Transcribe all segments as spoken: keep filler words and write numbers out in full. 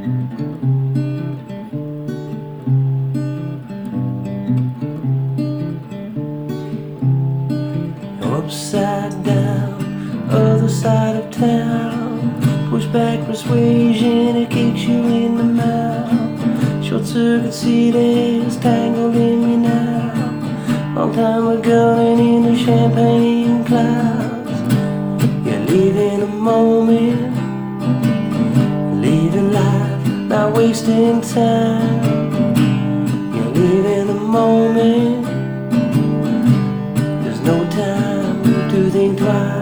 Upside down, other side of town. Push back persuasion, it kicks you in the mouth. Short circuit seat is tangled in me now. Long time ago and in the champagne clouds. You're leaving a moment, leaving life, not wasting time. You're leaving a moment, there's no time to think twice.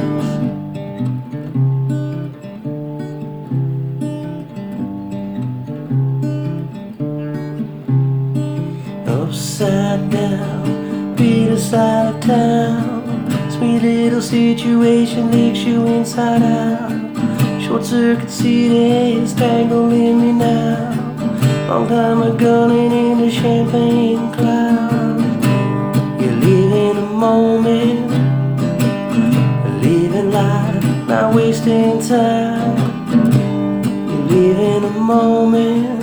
Upside down, Peter side of town. Sweet little situation leaks you inside out. Short circuit seat is tangled in me now. Long time ago and in the champagne clouds. You're leaving a moment, leaving life, not wasting time. You're leaving a moment,